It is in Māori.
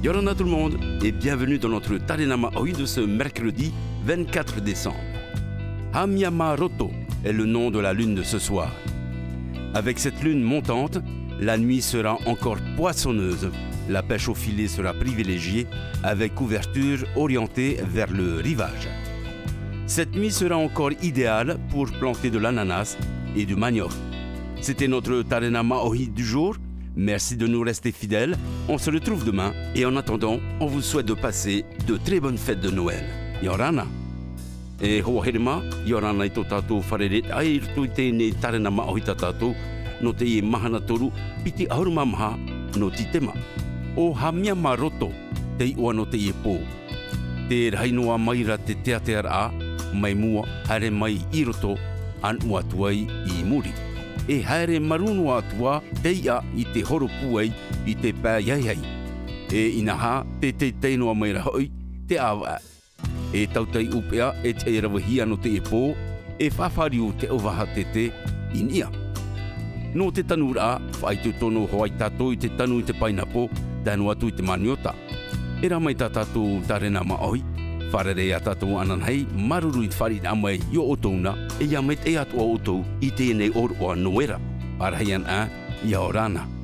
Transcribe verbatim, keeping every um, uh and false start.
Yorana tout le monde et bienvenue dans notre Tarena Maoi de ce mercredi vingt-quatre décembre. Hamyama Roto est le nom de la lune de ce soir. Avec cette lune montante, la nuit sera encore poissonneuse. La pêche au filet sera privilégiée avec couverture orientée vers le rivage. Cette nuit sera encore idéale pour planter de l'ananas et du manioc. C'était notre Tarena Maoi du jour. Merci de nous rester fidèles. On se retrouve demain et en attendant, on vous souhaite de passer de très bonnes fêtes de Noël. Yorana. E hoa herema, Yorana i tō tātou whareret, ai rito i tēne Tarena Maoi tā tātou, no te i mahana toru, piti ahuruma maha no titema. O Hamyama Roto, te i oa no te i pō. Te rainoa maira te teatea a, mai mua haere mai i roto, an ua tuai i muri. E haere marunua atua te ia i te horo puai i te pā iai. E inaha te te teinoa maira hoi, te awa. E tautei upea e te rawahia no te e pō, e whawhariu te ovaha te te inia. No te tanura, whai te tono hoai tātou i te tanu i te painapo, tēnu atu i te maniota. E ramai tā tātou Tarena Maoi, wharere a tātou ananhei, maruru i te whari amai i o tōna, e ia meit e atu o tō i tēnei oro o noera. Parahian a, Yorana.